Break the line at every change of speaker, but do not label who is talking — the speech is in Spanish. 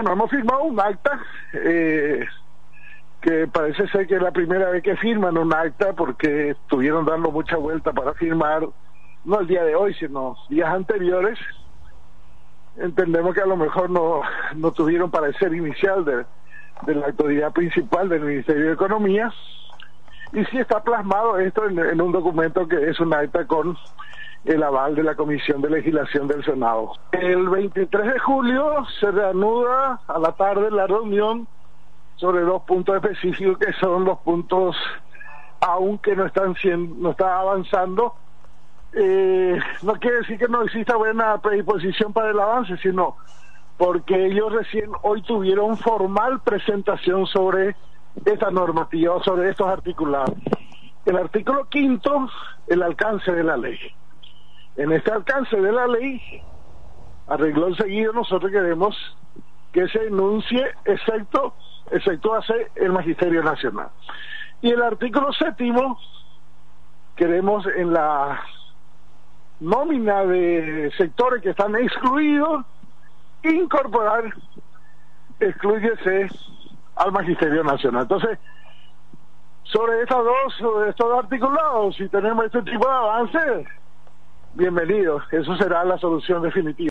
Bueno, hemos firmado un acta que parece ser que es la primera vez que firman un acta, porque estuvieron dando mucha vuelta para firmar, no el día de hoy, sino días anteriores. Entendemos que a lo mejor no tuvieron parecer inicial de la autoridad principal del Ministerio de Economía, y sí está plasmado esto en un documento que es un acta con el aval de la Comisión de Legislación del Senado. El 23 de julio se reanuda a la tarde la reunión sobre dos puntos específicos, que son los puntos aunque no está avanzando. No quiere decir que no exista buena predisposición para el avance, sino porque ellos recién hoy tuvieron formal presentación sobre esta normativa, sobre estos articulados. El artículo 5, el alcance de la ley. En este alcance de la ley, a renglón seguido, nosotros queremos que se enuncie exceptuase el Magisterio Nacional. Y el artículo 7, queremos en la nómina de sectores que están excluidos, incorporar, exclúyese al Magisterio Nacional. Entonces, sobre estos articulados, si tenemos este tipo de avances, bienvenidos, eso será la solución definitiva.